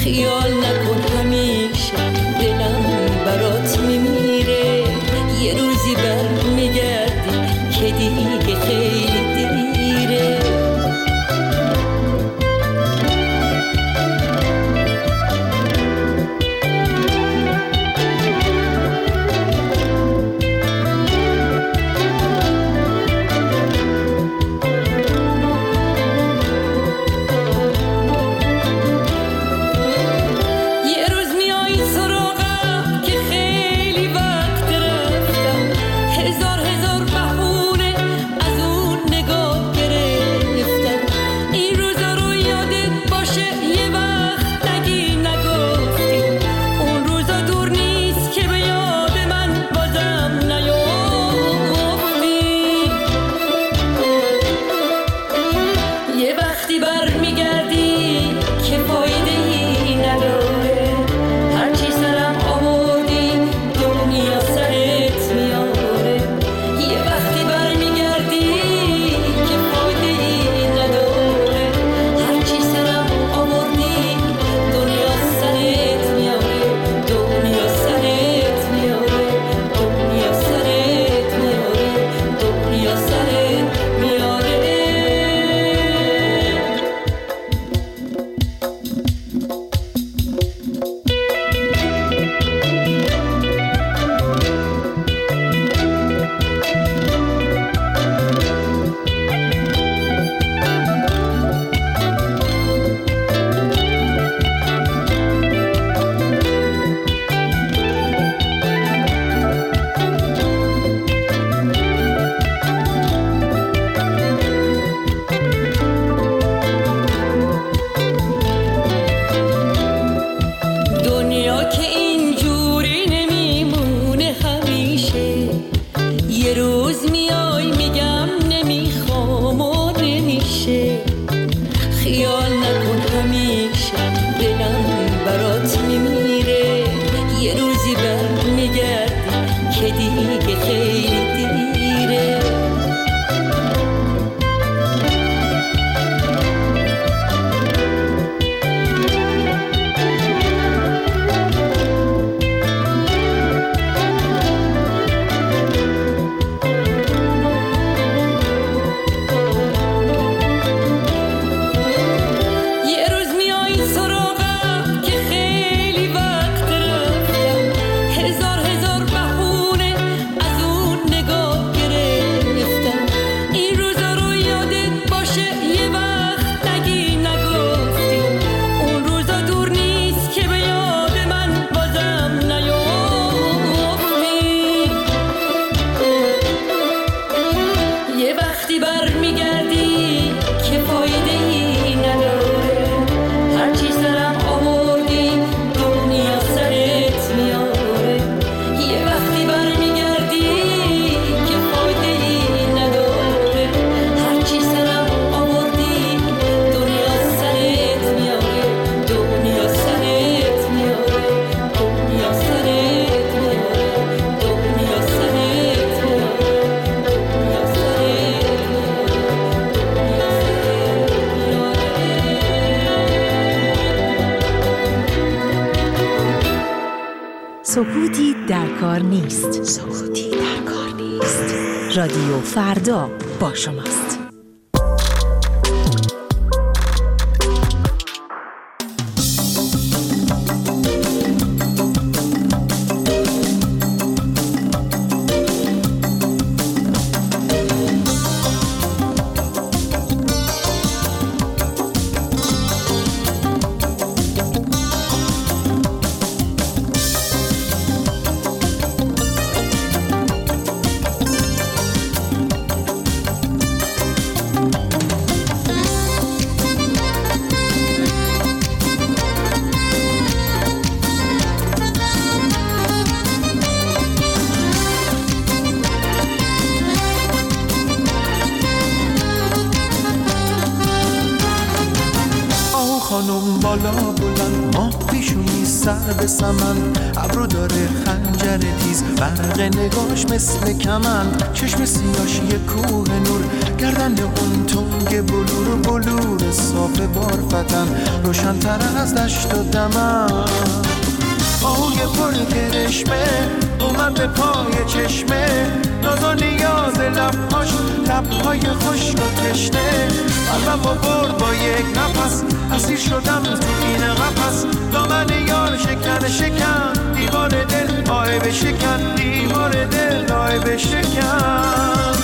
خیال نکن همیشه دلم برات میمیره، یه روزی بر میگردی که دیگه خیلی دیره. سکوتی در کار نیست. سکوتی در کار نیست. رادیو فردا با شماست. خانم بالا بلند ماه پیشونی سر به سمن، ابرو داره خنجر تیز، برق نگاش مثل کمند، چشم سیاش یه کوه نور، گردن اون تنگ بلور بلور صاف بارفتن، روشن‌تر از دشت و دمن. آهوی پر کرشمه اومد به پای چشمه، ناز و نیاز لبهای خشک و تشنه. قلبمو برد با یک نفس، اسیر شدم تو این قفس. دامن یار شکن دیوار دل آه بشکن، دیوار دل آه بشکن.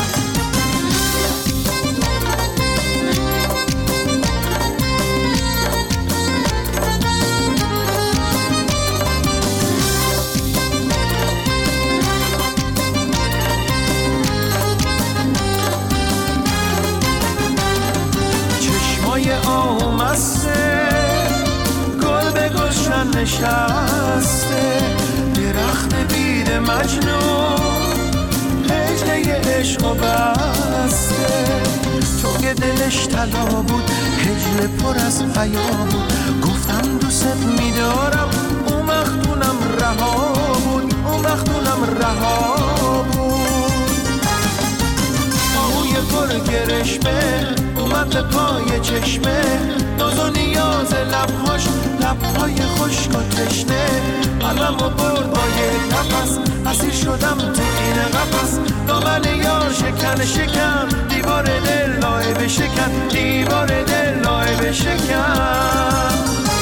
آمسته گل به گلشن نشسته، درخت بید مجنون هجله عشق و بسته. تو که دلش طلا بود هجله پر از حیا بود، گفتم دوست میدارم اون وقتونم رها بود، اون وقتونم رها بود. آهوی پر گرشمه اومد به پای چشمه، ناز و نیاز لبهای خشک و تشنه. قلبمو برد با یک نفس، اسیر شدم تو این قفس. دامن یار شکن دیوار دل آه بشکن، دیوار دل آه بشکن.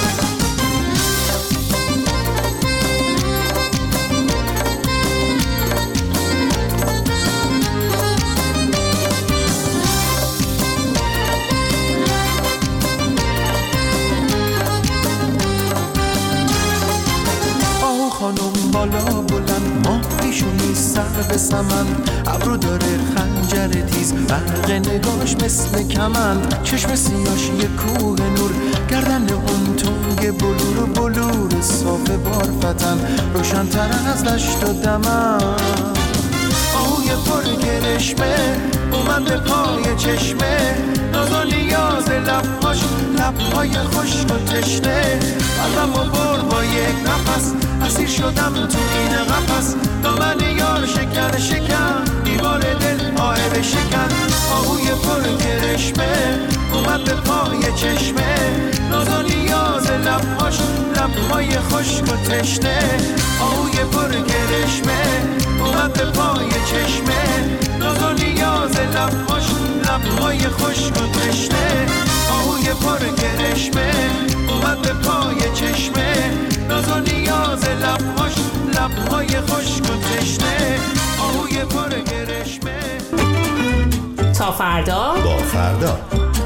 خانم بالا بلند، ماه پیشونی سر به سمن، ابرو داره خنجر تیز، برق نگاش مثل کمند. چشم سیاش یه کوه نور، گردن اون تنگ بلور صاف بارفتن، روشن‌تر از دشت و دمن. آهوی پر گرشمه اومد به پای چشمه، ناز و نیاز لبهای خشک و تشنه. قلبمو برد با یک نفس، اسیر شدم تو این قفس. دامن یار شکن دیوار دل آه بشکن. آهوی پر گرشمه اومد به پای چشمه، ناز و نیاز لبهای خشک و تشنه. آهوی پر گرشمه اومد به پای چشمه، ناز و نیاز لبهای خشک و تشنه. آهوی پر گرشمه اومد به پای چشمه، ناز و نیاز لبهای خشک و تشنه. آهوی پر گرشمه. تا فردا با فردا.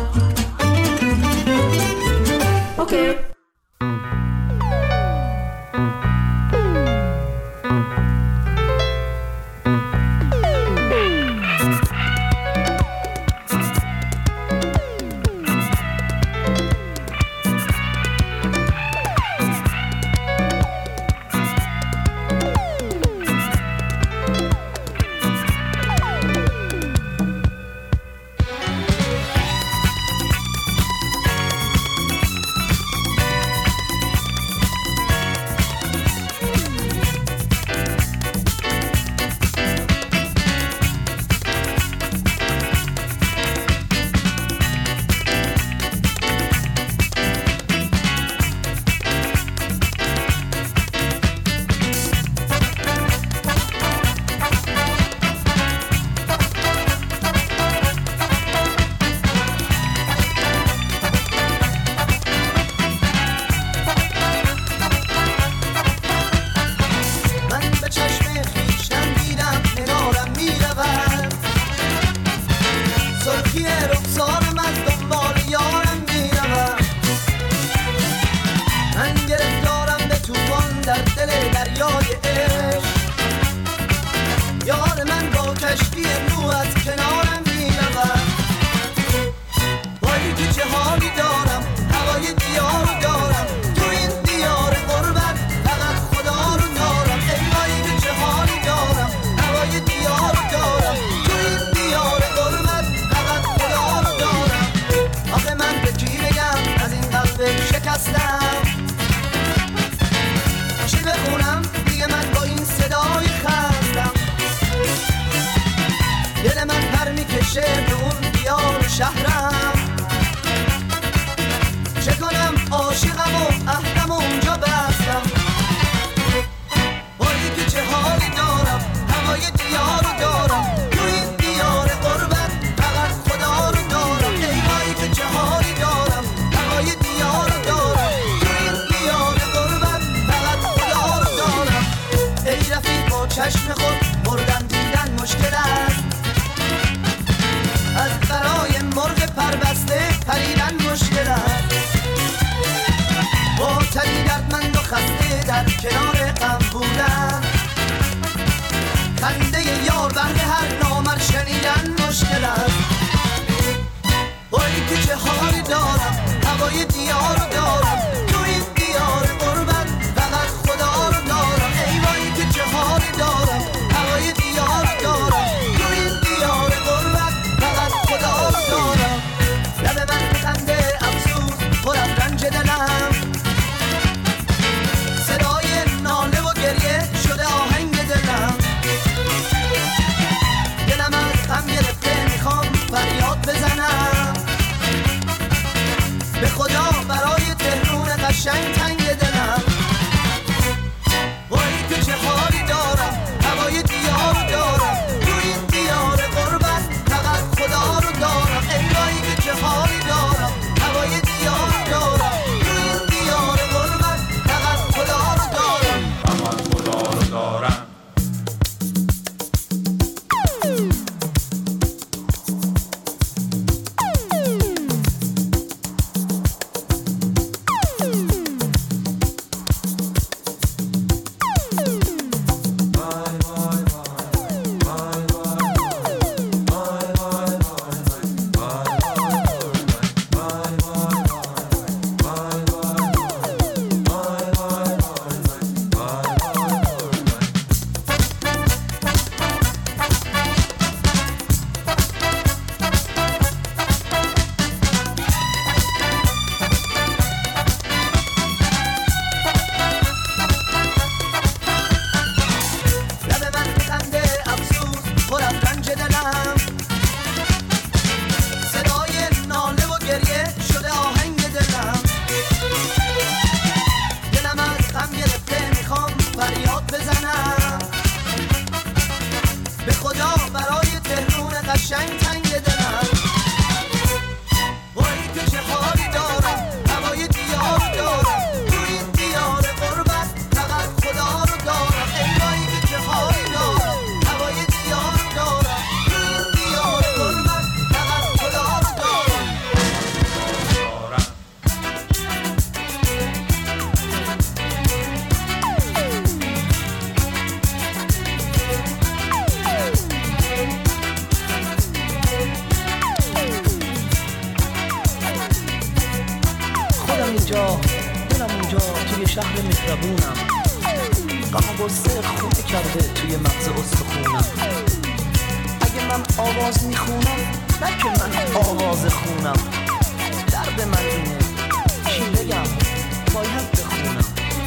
اوکی. میشه به اون دیار شهرم، چه کنم اینجا دلم اونجا توی شهر مهربونم، غم و غصه خونه کرده توی مغز استخونم. اگه من آواز میخونم نه که من آواز خونم، درد من اینه چی بگم باید بخونم.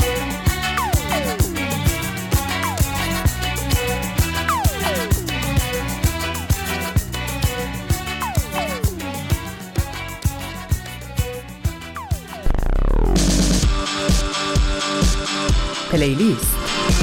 پلیلیست.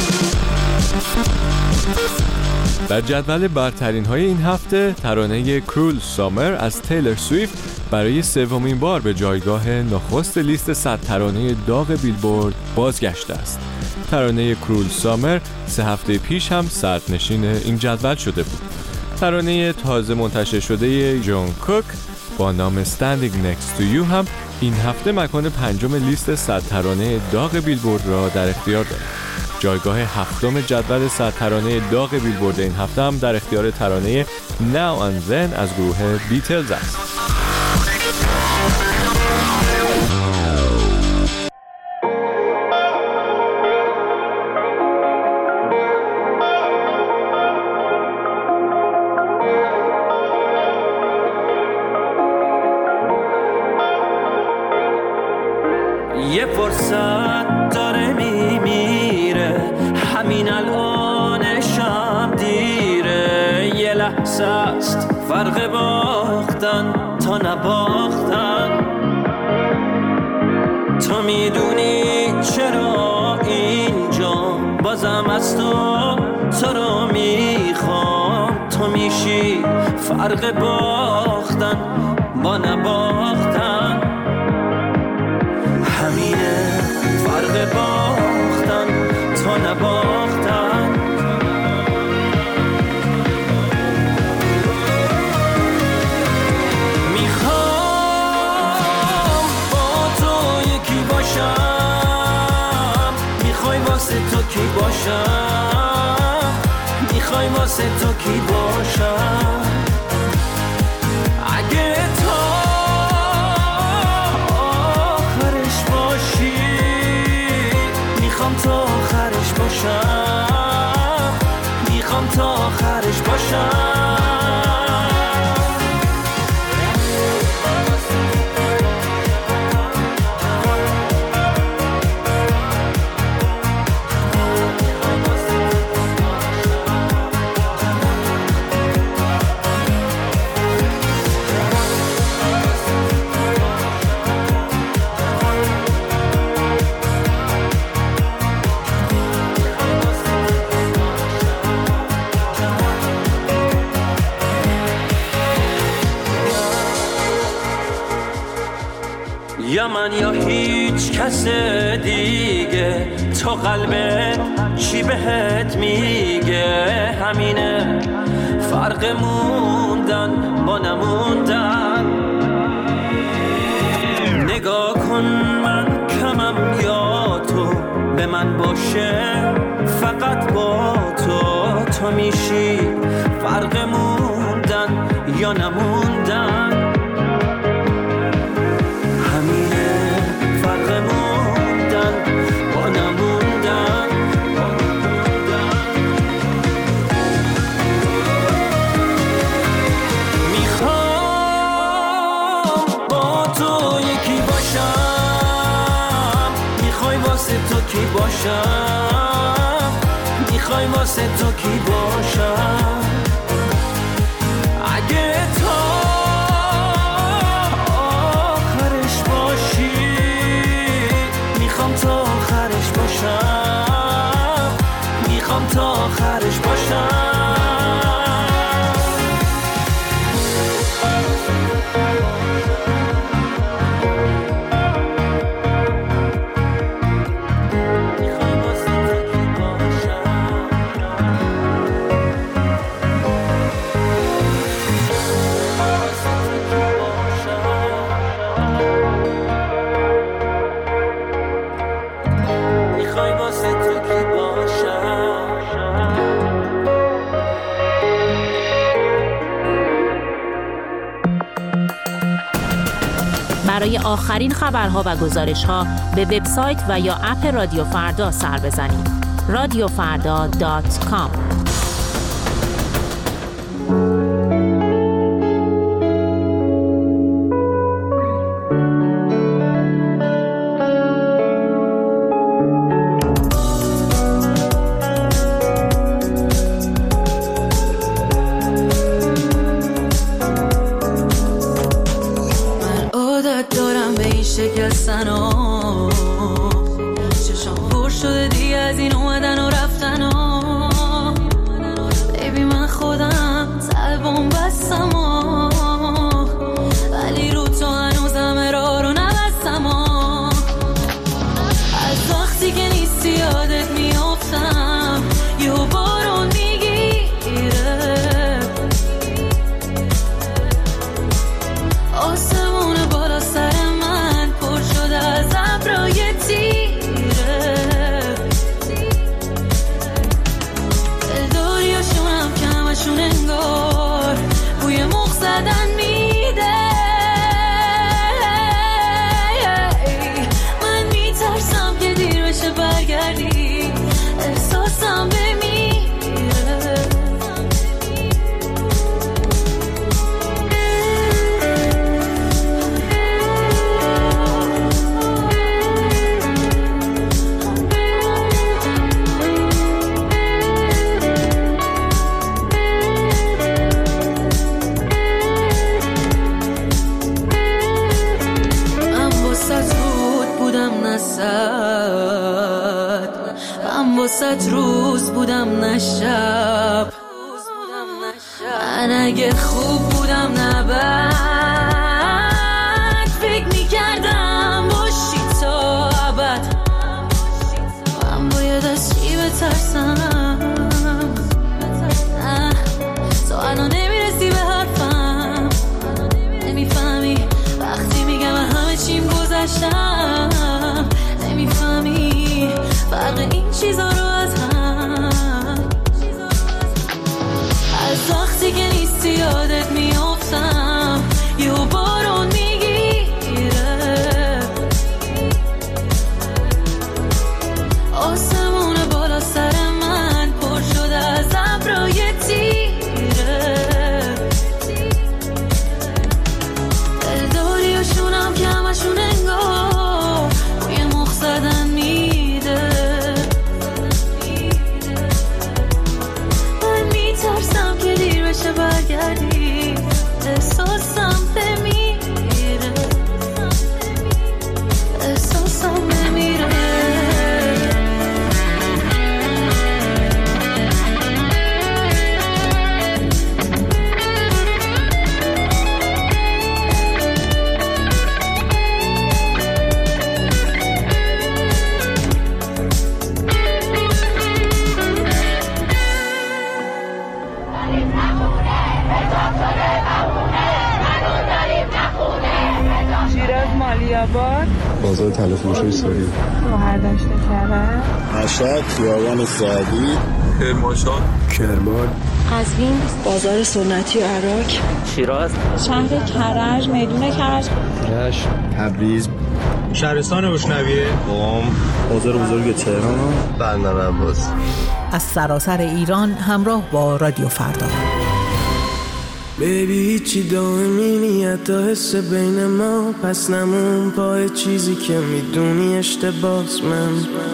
در جدول برترین های این هفته ترانه کرول سامر از تیلر سویفت برای سومین بار به جایگاه نخست لیست 100 ترانه داغ بیلبورد بازگشته است. ترانه کرول سامر 3 هفته پیش هم صدرنشین این جدول شده بود. ترانه تازه منتشر شده جون کوک با نام Standing Next to You هم این هفته مکان 5 لیست 100 ترانه داغ بیلبورد را در اختیار دارد. جایگاه 7 جدول 100 ترانه داغ بیلبورد این هفته هم در اختیار ترانه Now and Then از گروه بیتلز است. یه فرصت داره میمیره، همین الانشم دیره. یه لحظه است فرق باختن تا نباختن. تو میدونی چرا اینجا بازم از تو رو میخوام. تو میشی فرق باختن با نباختن. همینه فرق باختن تا نباختن. میخوام با تو یکی باشم. میخوای واسه تو کی باشم؟ میخوای واسه تو کی باشم؟ اگه تو میخوام تا آخرش باشم. میخوام تا آخرش باشم. یا من یا هیچ کس دیگه، تو قلبت چی بهت میگه؟ همینه فرق موندن با نموندن. نگاه کن من کمم یا تو به من باشه، فقط با تو. تو میشی فرق موندن یا نموندن. کی باشم؟ میخوای واسه تو کی باشم؟ اگه تو آخرش باشی، میخوام تا آخرش باشم. میخوام تا آخرش باشم. برای آخرین خبرها و گزارش‌ها به وبسایت و یا اپ رادیو فردا سر بزنید. radiofarda.com. چشم پر شده دیگه از این اومدن و رفتن ها. بیبی من خودم طلبم بستم ها، ولی رو تو هنوزم راه رو نبستم ها. از وقتی که نیستی یادت میافتم، یه بارون میگیره، آسمون بالا سر من پر شده از ابرای تیره. دلداریاشونم که همشون انگار بوی مخ زدن میده. من میترسم که دیر بشه برگردی، احساسم بمیره. من واسه روز بودم نه شب، من اگه خوب بودم نه بد، فکر میکردم باشی تا ابد. من باید از چی بترسم؟ نه تو الان نمیرسی به حرفم، نمیفهمی وقتی میگم همه چیم گذشتم، نمیفهمی فرق این چیزا رو از هم. از وقتی که نیستی یادت میافتم، یه بارون میگیره، آسمون بالا سر من پر شده از ابرای تیره. دلداریاشونم که همشون انگار بوی مخ زدن میده. من میترسم که دیر بشه برگردی، احساسم بمیره، احساسم بمیره. بازار تلفروشی سوری، شوهر داشته کرده، مشهد، خیابان سعدی، کرمانشاه، کرمان، قزوین، بازار سنتی و عراق، شیراز، شهر کرج، میدون کرج، رشت، تبریز، شهرستان بشنویه، قم، بازار بزرگ تهران، بندر عباس. از سراسر ایران همراه با رادیو فردا. بیبی هیچی دائمی نیت تا حس بین ما، پس نمون پای چیزی که میدونی اشتباس. من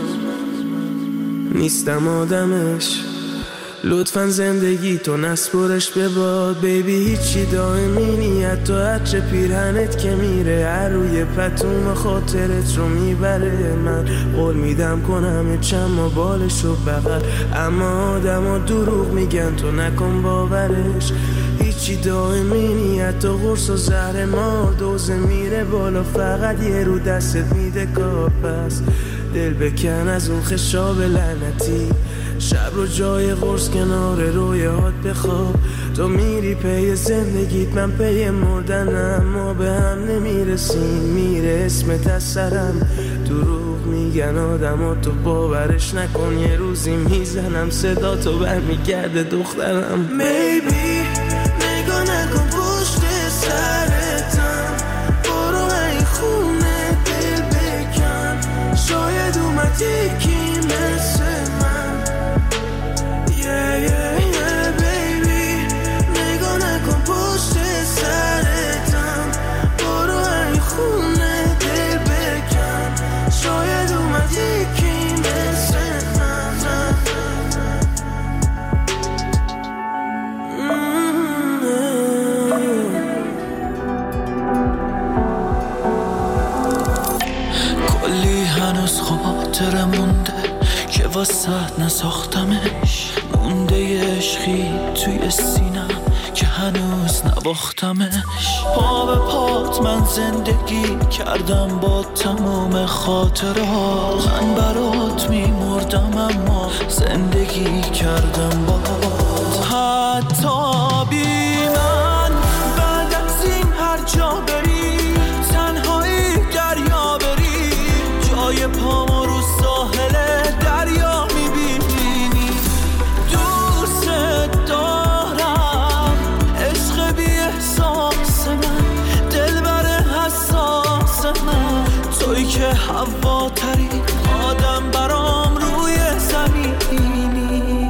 نیستم آدمش، لطفاً زندگی تو نسپرش به باد. بیبی هیچی دائمی نیت تا عطر پیرهنت که میره هر روی پتوم خاطرت رو میبره. من قول میدم کنم چند بالش رو بغل، اما آدم ها دروغ میگن تو نکن باورش. هیچی دائمی نیت تا قرص و زهر ما دوزه میره بالا، فقط یه رو دستت میده کار. پس دل بکن از اون خشاب لعنتی، شب رو جای قرص کنار رویات بخواب. تو میری پی زندگیت، من پی مردنم، ما به هم نمیرسیم، میره اسمت از سرم. دروغ میگن آدم ها تو باورش نکن، یه روزی میزنم صدا تو برمیگرده دخترم. Maybe نگاه نکن پشت سرتم، برو این خوب هنوز خاطره مونده که واسه نساختمش، مونده عشقی توی سینم که هنوز نباختمش. پا به پات من زندگی کردم با تمام خاطرات، من برات میمردم اما زندگی کردم بات. حتی بی من بعد از این هر جا بری، تنهایی دریا بری، جای پامو رو ساحل دریا میبینی. دوست دارم عشق بی احساس من، دلبر حساس من، توی که هواتری آدم برام روی زمینی.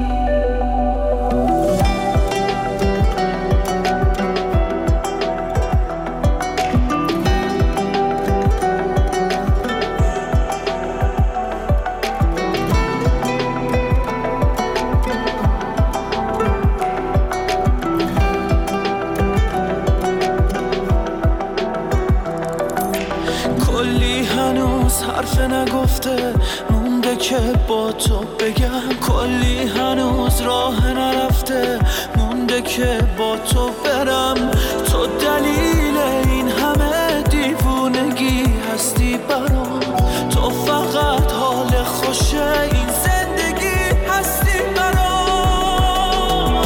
حرف نگفته مونده که با تو بگم، کلی هنوز راه نرفته مونده که با تو برم. تو دلیل این همه دیوونگی هستی برام، تو فقط حال خوشه این زندگی هستی برام.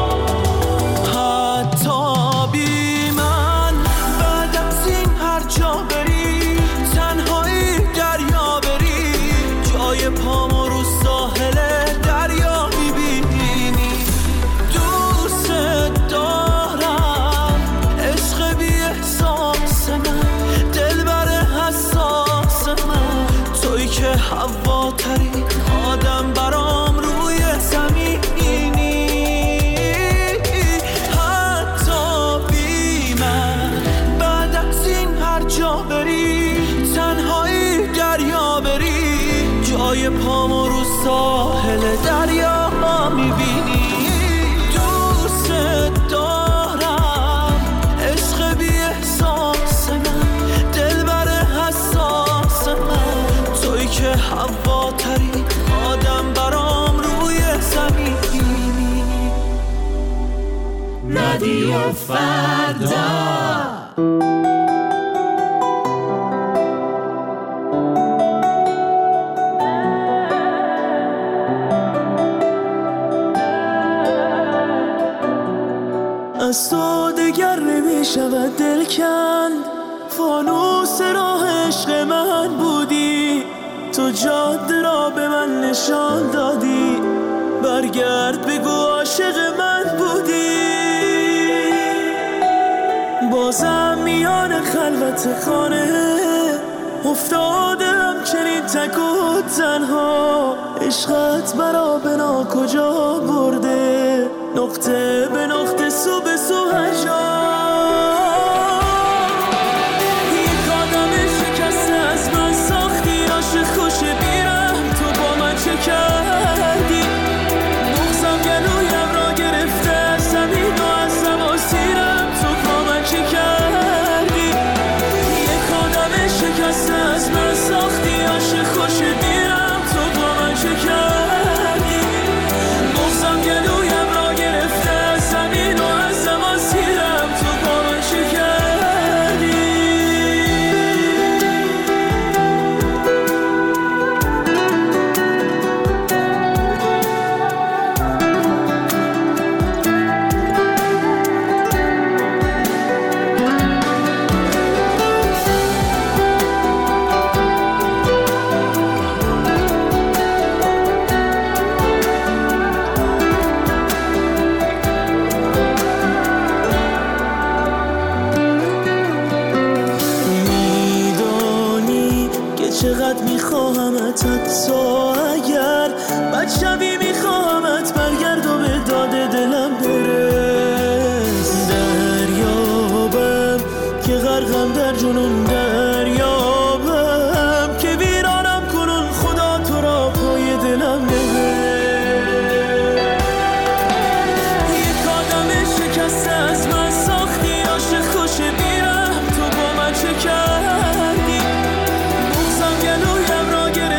حتی بی من بعد از این هر جا بری، تنهایی دریا بری، جای پامو رو ساحل دریا میبینی. دوست دارم عشق بی احساس من، دلبر حساس من، توی که هواتری آدم برام روی زمینی. حتی بی من بعد از این هر جا بری، تنهایی دریا بری، جای پامو رو ساحل دریا میبینی. دوست دارم عشق بی احساس من، دلبر حساس من، توی که هواتری آدم برام روی زمینی. رادیو فردا. از تو دگر نمیشود دل کند، فانوس راه عشق من بودی، تو جاده را به من نشان دادی، برگرد بگو عاشق من بودی. بازم میان خلوت خانه افتادم چنین تک و تنها، عشقت مرا بنا کجا برده، نقطه به نقطه سو به سو هر جا. یک آدم شکسته از من ساختی، عاشق خوش بیرم تو با من چه کردی، مغزم گلویم را گرفته از زمین و از زمان سیرم تو با من چه کردی. یک آدم شکسته از من ساختی، عاشق خوش بیرم تو با من چه کردی، مغزم گلویم را گرفته از زمین و از زمان سیرم تو با من چه کردی. چقدر میخواهمت، حتی اگر بد شبی میخواهمت، برگرد و به داد دلم برس. دریابم که غرقم در جنون، دریابم که ویرانم کنون، خدا تو را پای دلم نبر. یک آدم شکسته از من ساختی، عاشق خوش بیرم تو با من چه کردی، گلویم را گرفته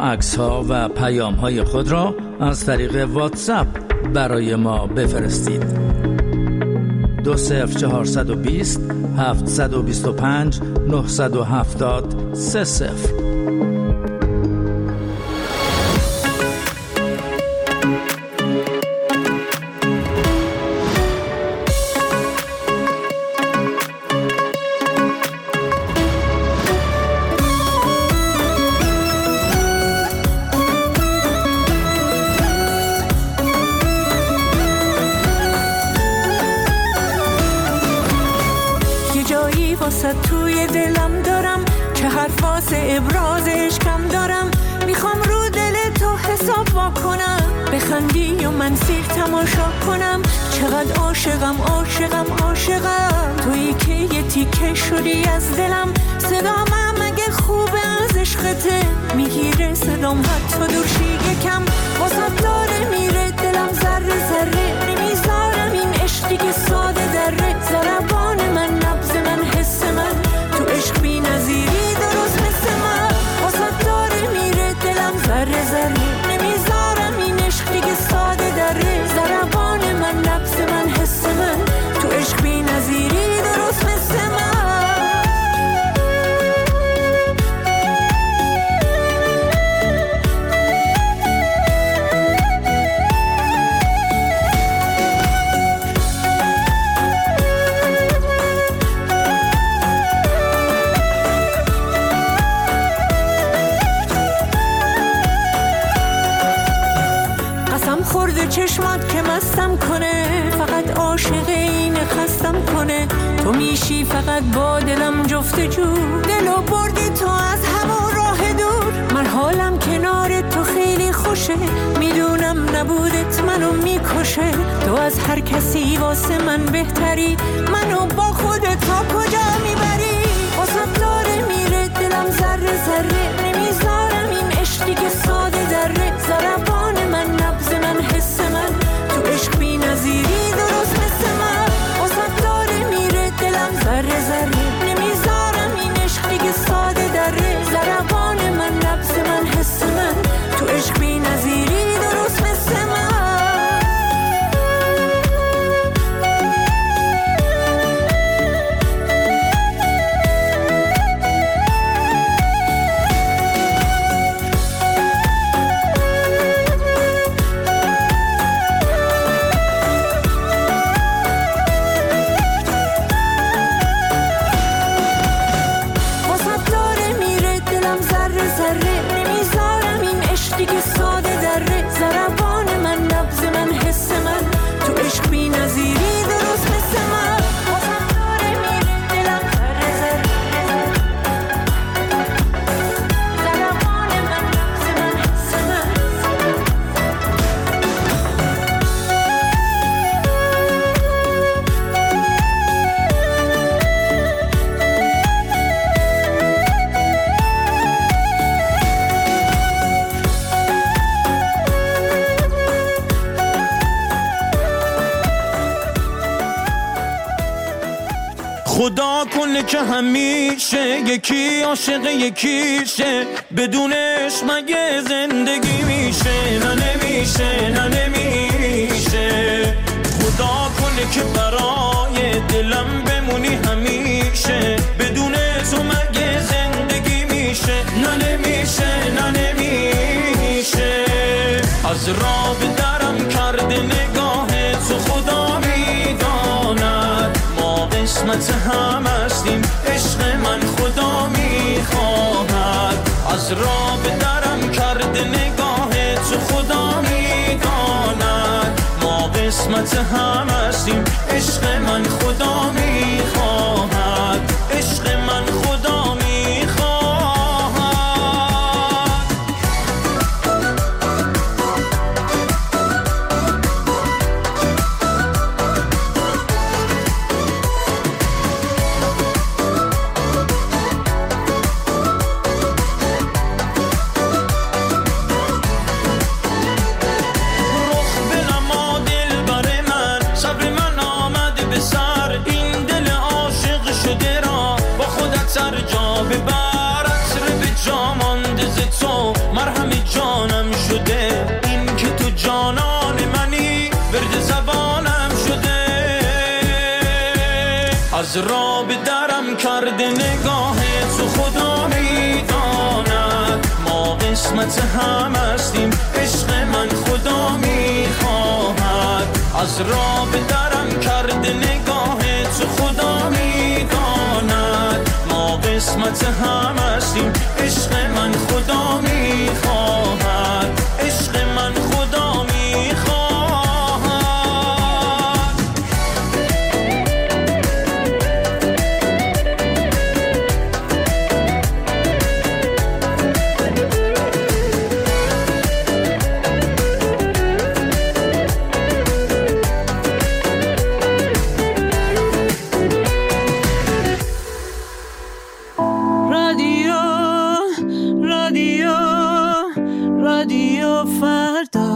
عکس‌ها و پیام‌های خود را از طریق واتساپ برای ما بفرستید. 20420 725 970 30. توی دلم دارم چه حرف واسه ابراز عشقم دارم، میخوام رو دل تو حساب وا کنم، بخندی و من سیر تماشا کنم، چقدر عاشقم عاشقم عاشقم، تویی که یه تیکه شدی از دلم، صدام اگه خوبه از عشقته میگیره صدام حتی دورشی یکم، واسه داره میره دلم ذره ذره، نمیذارم این عشقی که ساده دره، ضربان من نبض من حس من تو عشق بی نظیری درست مثل من، واسه داره میره دلم ذره ذره، نمیذارم این عشقی که ساده دره، ضربان من نبض من حس من تو عشق بی نظیری درست مثل من. چشمات که مستم کنه، فقط عاشق اینه خستم کنه، تو میشی فقط با دلم جفتجو، دلو بردی تو از همون راه دور، من حالم کنار تو خیلی خوشه، میدونم نبودت منو میکشه، تو از هر کسی واسه من بهتری، منو با خودت تا کجا میبری، واسه داره میره دلم ذره ذره، نمیذارم این عشقی که ساده دره، ضربان من نبض من حس من تو عشق بی نظیری درست مثل من، واسه داره میره دلم ذره ذره، نمیذارم این عشقی که ساده دره، ضربان من نبض من حس من تو عشق بی نظیری درست مثل من. خدا کنه که همیشه یکی عاشق یکیشه، بدونش مگه زندگی میشه؟ نه نمیشه نه نمیشه، خدا کنه که برای دلم بمونی همیشه، بدون تو مگه زندگی میشه؟ نه نمیشه نه نمیشه، از راه به درم کرده نگاه تو خدا میداند، ما قسمت هم هستیم عشق من خدا میخواهد، از راه به درم کرده نگاه تو خدا میداند، ما قسمت هم هستیم عشق من خدا میخواهد، عشق من خدا میخواهد. از راه به درم کرده نگاه تو خدا میداند ما قسمت هم هستیم عشق من خدا میخواهد از راه به درم کرده نگاه تو خدا میداند ما قسمت هم هستیم عشق من خدا میخواهد عشق من خدا میخواهد رادیو فردا.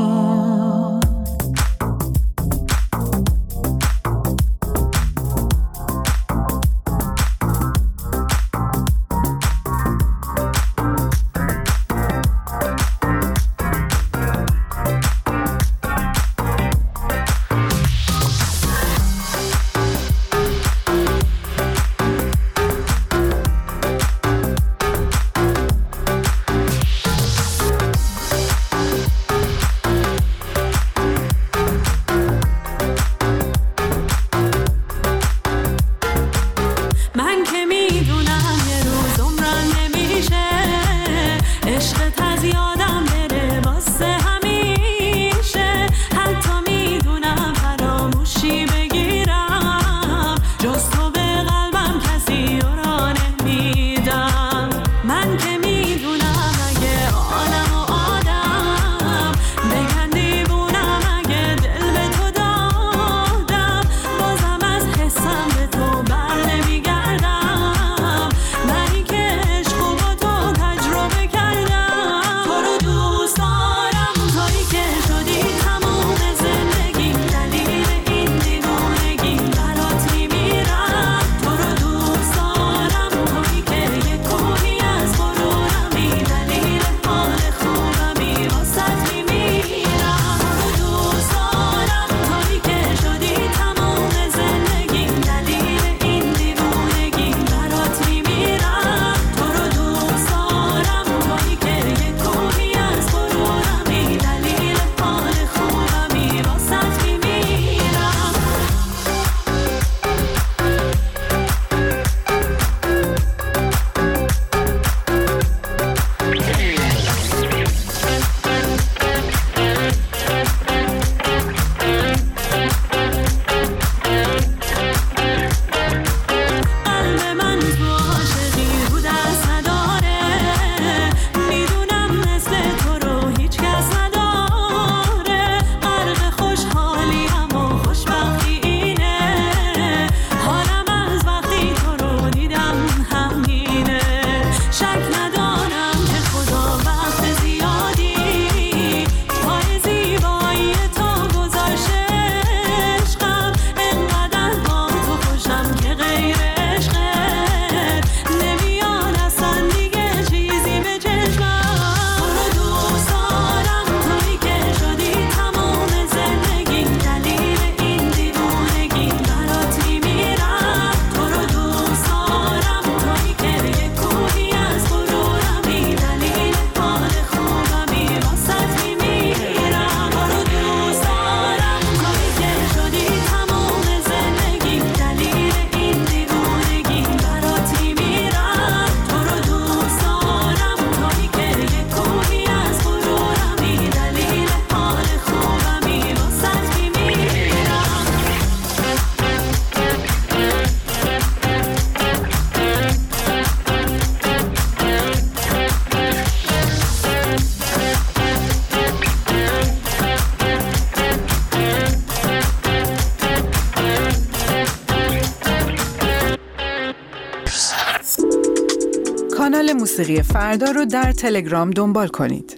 کانال موسیقی فردا رو در تلگرام دنبال کنید.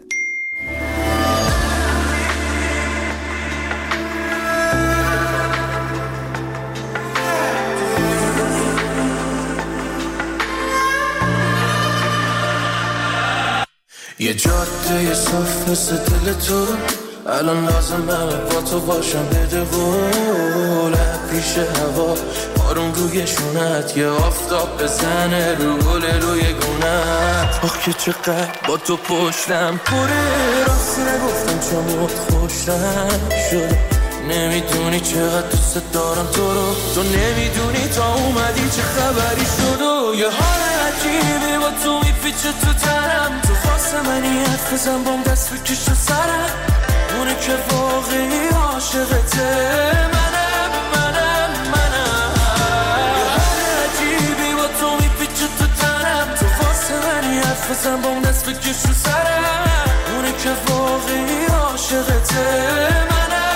یه جاده صاف مثل دل تو الان لازمه با تو باشم بده قول پیش هوا بارون روی شونت، یه آفتاب بزنه رو گل روی گونت. آخ که چقدر با تو پشتم پره، راست نگفتم چموت خوشتم شده. نمیدونی چقدر دوست دارم تو رو، تو نمیدونی تا اومدی چه خبری شد. و یه حال عجیبی با تو میپیچه تو تنم، تو واسه منی حرف بزن بام دست بکش تو سرم. اونه که واقعی عاشقته منم. یه حال عجیبی با تو میپیچه تو تنم، تو واسه منی حرف بزن بام دست بکش تو سرم. اونه که واقعی عاشقته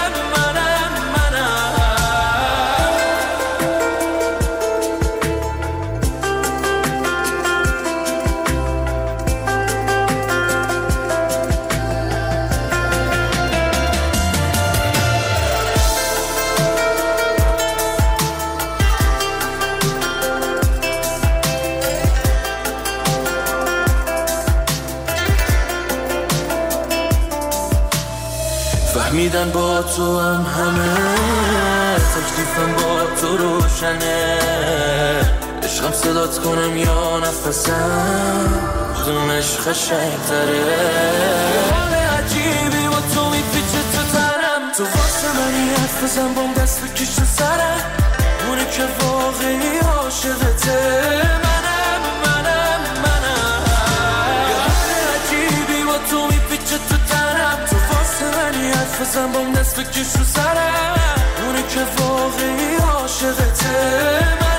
میدن با تو هم همه، تکلیفم با تو روشنه. عشقم صدات کنم یا نفسم، کدومش قشنگ‌تره. حال عجیبی با تو میپیچه تو تنم، تو واسه منی حرف بزن بام دست بکش تو سرم. اونه که واقعی عاشقته منم. یه حال عجیبی با تو میپیچه تو تنم، تو واسه منی حرف بزن بام دست بکش تو سرم. اونه که واقعی عاشقته منم.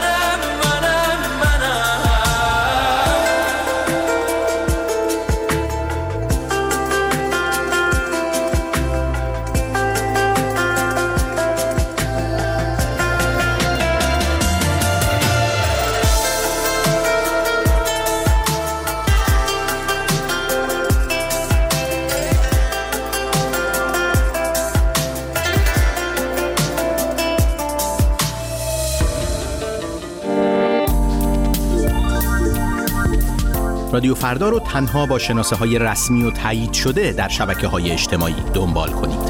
رادیو فردا رو تنها با شناسه‌های رسمی و تایید شده در شبکه‌های اجتماعی دنبال کنید.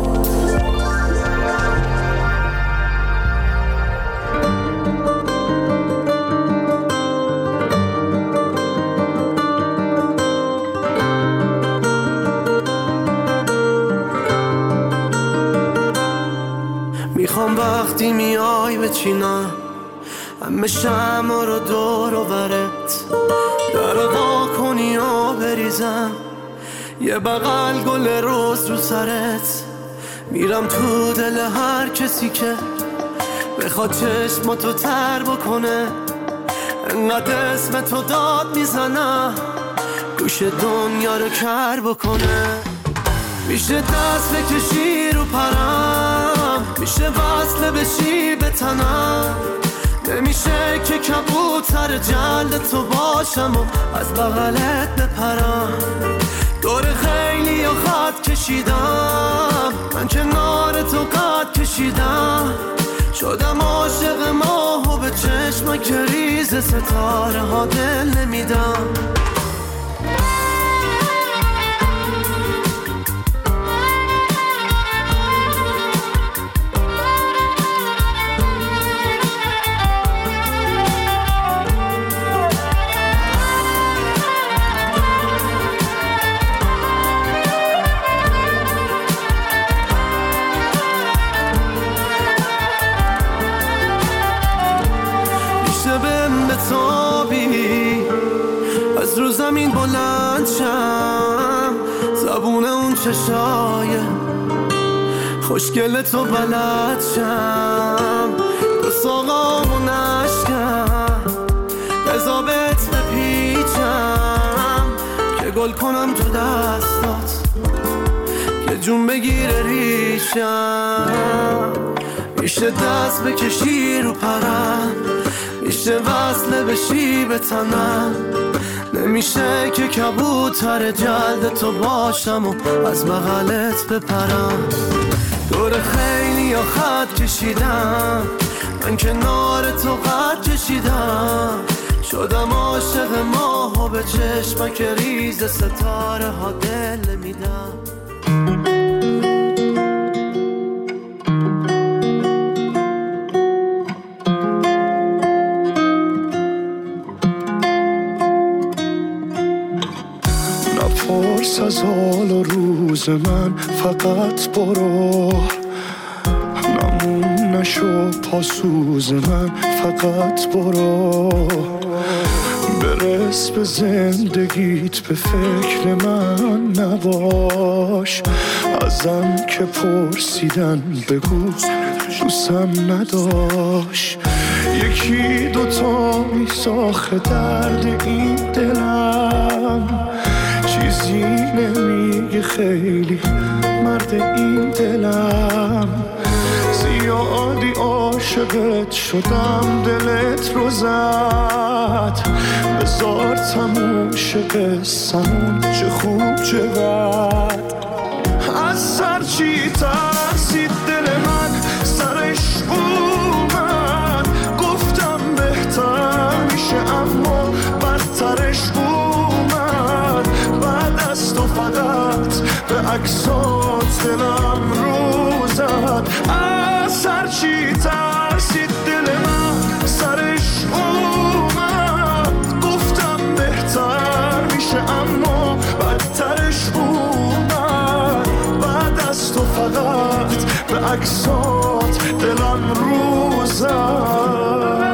میخوام وقتی میای بچینم همه شمع رو دور و برت، در وا کنی و بریزم یه بغل گل روز رو سرت. میرم تو دل هر کسی که بخواد چشماتو تر بکنه، انقدر اسم تو داد میزنم گوش دنیا رو کر بکنه. میشه دست بکشی رو پرم، میشه وصل بشی به تنم، نمیشه که کبوتر جلد تو باشم و از بغلت بپرم. دور خیلی و خط کشیدم، من کنار تو قد کشیدم، شدم عاشق ماه و به چشم که ریز ستاره ها دل نمیدم. از رو زمین بلند شم، زبون اون چشای خوشگل تو بلد شم، دو ساقامو نشکم بزابت بپیچم، که گل کنم تو دستات که جون بگیره ریشم. میشه دست بکشی رو پرم، میشه وصل بشی به تنم، نمیشه که کبوتر جلد تو باشم و از بغلت بپرم. دور خیلی یا خط کشیدم، من کنار تو قد کشیدم، شدم عاشق ماه و به چشمک ریز ستاره ها دل میدم. از حال و روز من فقط برو، نمون نشو پاسوز من فقط برو، برس به زندگیت به فکر من نباش، ازم که پرسیدن بگو دوستم نداشت، یکی دوتا میساخ درد این دلم، چیزی نمیگه خیلی مرد این دلم، زیادی عاشقت شدم دلت رو زد، بذار تموم شه قصه‌مون چه خوب چه بد، از سر چی ترسید دل من سرش اومد، گفتم بهتر میشه اما بدترش اومد، بعد از تو فقط به عکسات دلم رو زد، از سر چی ترسید دل من سرش اومد، گفتم بهتر میشه اما بدترش اومد، بعد از تو فقط به عکسات دلم رو زد.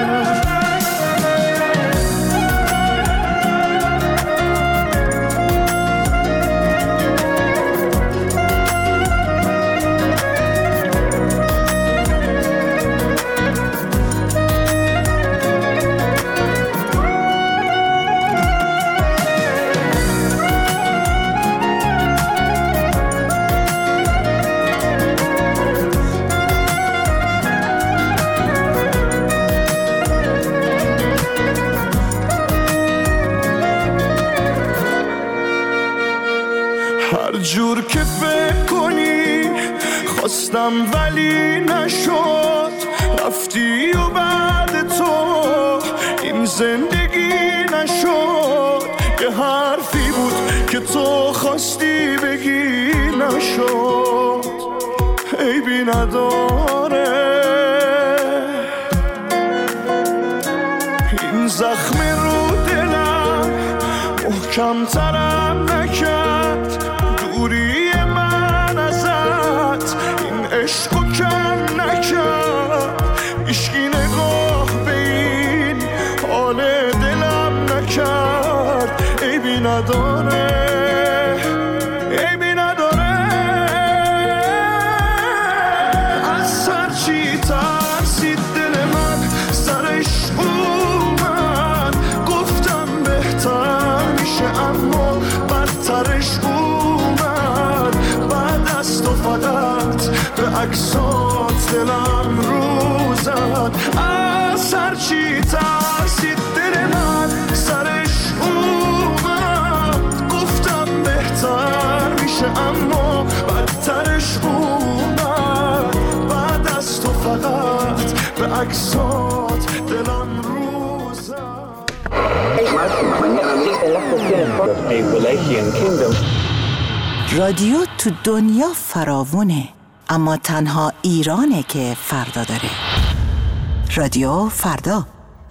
هر جور که فکر کنی خواستم ولی نشد، رفتی و بعد تو این زندگی نشد، یه حرفی بود که تو خواستی بگی نشد، عیبی نداره این زخم رو دلم محکم ترم نکرد، دوری من ازت این عشقو کم نکرد، عشقی نگاه به این حال دلم نکرد، عیبی نداره عیبی نداره، از سر چی ترسید دل من سرش اومد، گفتم بهتر میشه اما بدترش اومد، بعد از تو فقط به عکسات دلم رو زد، از سر چی ترسید دل من سرش اومد، گفتم بهتر میشه اما بدترش اومد، بعد از تو فقط به عکسات دلم رو زد. رادیو تو دنیا فراوونه، اما تنها ایرانه که فردا داره. رادیو فردا.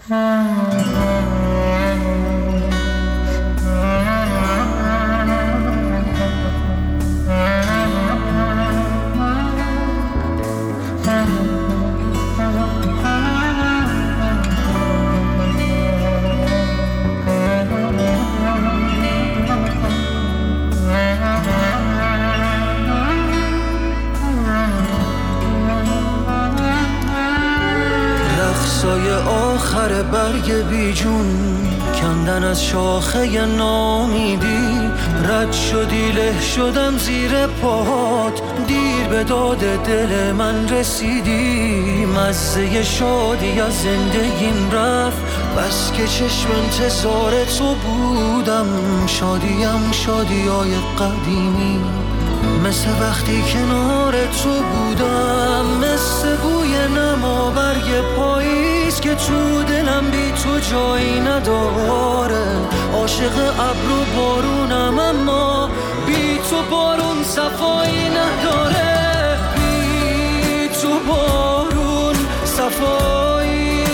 رقصای آخر برگ بیجون، کندن از شاخه نامیدی، رد شدی له شدم زیر پاهات، دیر به داد دل من رسیدی، مزه شادی از زندگیم رفت، بس که چشم انتظار تو بودم، شادیم شادیای قدیمی، مثل وقتی کنار تو بودم، مثل بوی نما برگ پاییز که تو دلم بی تو جایی نداره، عاشق ابر و بارونم اما بی تو بارون صفایی نداره، بی تو بارون صفایی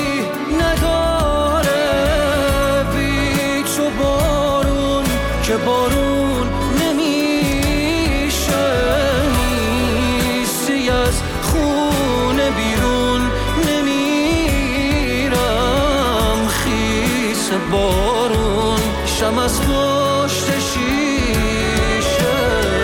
نداره، بی تو بارون که بارون بارون شم از پشت شیشه.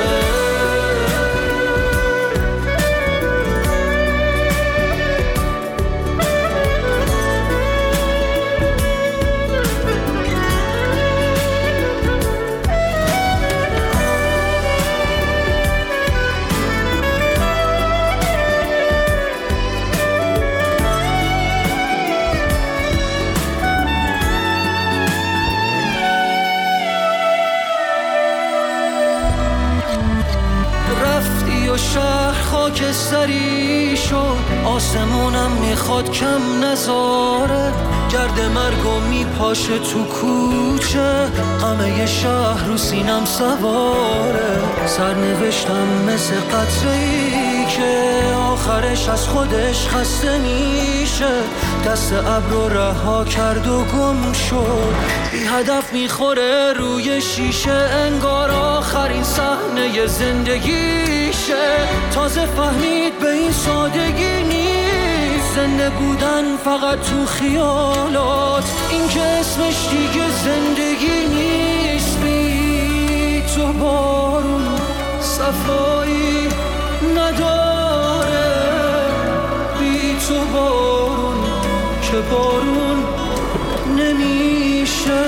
شهر خاکستری شد، آسمونم میخواد کم نذاره، گرد مرگو میپاشه تو کوچه، همه شهر رو سینم سواره، سرنوشتم مثل قطره‌ای که آخرش از خودش خسته میشه، دست ابر رو رها کرد و گم شد، بی هدف میخوره روی شیشه، انگار آخرین صحنه زندگیشه، تازه فهمید به این سادگی نیست زنده بودن فقط تو خیالات، این که اسمش دیگه زندگی نیست. بی تو بارون صفایی نداره، بی تو بارون که بارون نمیشه،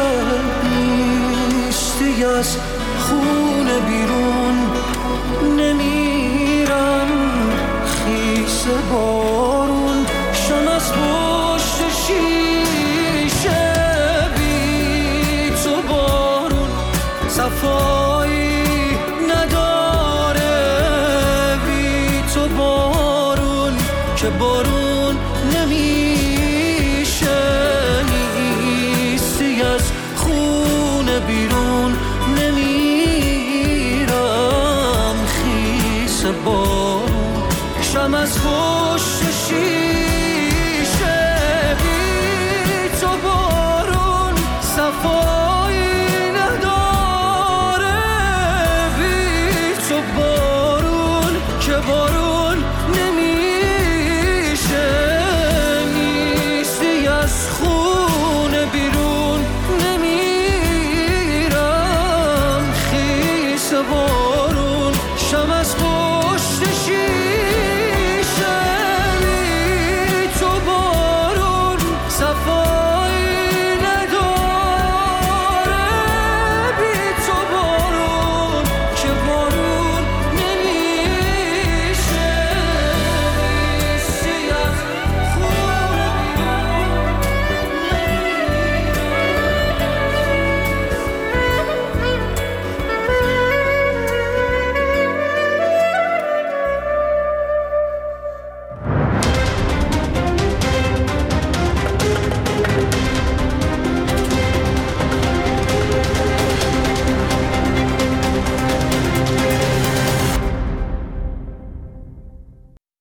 نیستی از خونه بیرون نمیرم، خیس بارون شم از پشت شیشه، بی تو بارون صفایی نداره، بی تو بارون که بارون نمیشه، نیستی از خونه بیرون نمیرم، خیس بارون شم از پشت شیشه.